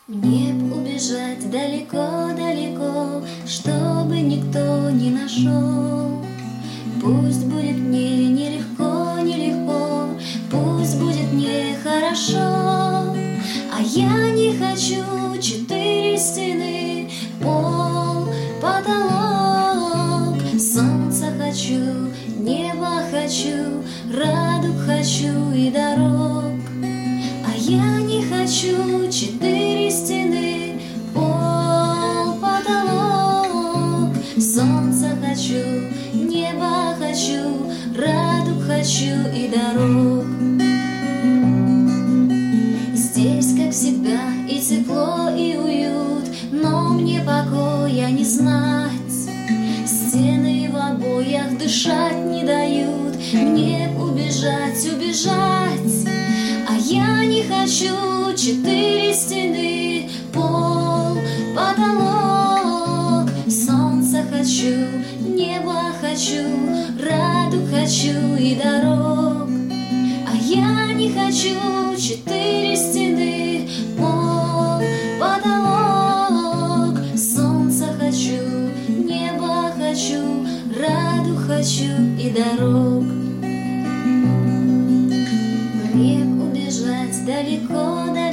Мне б убежать далеко-далеко, чтобы никто не нашел. Пусть будет мне нелегко, нелегко, пусть будет мне хорошо. А я не хочу 4 стены, пол, потолок. Солнца хочу, небо хочу, радуг хочу и дорог. А я не хочу 4 стены, пол, потолок. Солнца хочу, небо хочу, радуг хочу и дорог. Здесь, как всегда, и тепло, и уют, но мне покоя не знать. Стены в обоях дышать не дают, мне убежать, убежать. А я не хочу 4 стены, пол, потолок. Солнца хочу, небо хочу, радуг хочу и дорог. А я не хочу 4 стены, пол, потолок. Солнца хочу, небо хочу, радуг хочу и дорог. Мне б убежать далеко, далеко,